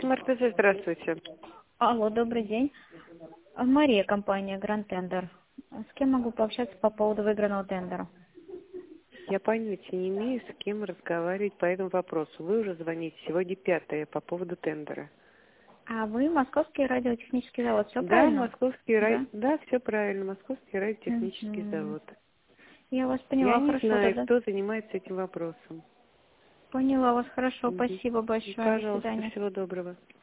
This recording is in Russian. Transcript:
МРТЗ, здравствуйте. Алло, добрый день. Мария, компания Grand Tender. С кем могу пообщаться по поводу выигранного тендера? Я понятия не имею, с кем разговаривать по этому вопросу. Вы уже звоните, сегодня 5 по поводу тендера. А вы Московский радиотехнический завод, все Да, правильно? Московский Да. да, все правильно, Московский радиотехнический Мгм. завод. Я вас Я поняла, не хорошо, знаю, тогда. кто занимается этим вопросом. Поняла вас, хорошо, Мгм. спасибо большое, до Пожалуйста, свидания. всего доброго.